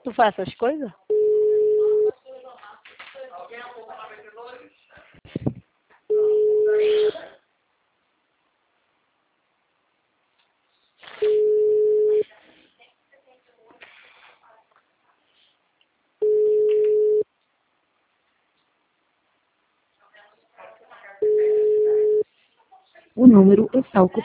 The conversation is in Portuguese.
Tu faz essas coisas? O número está ocupado.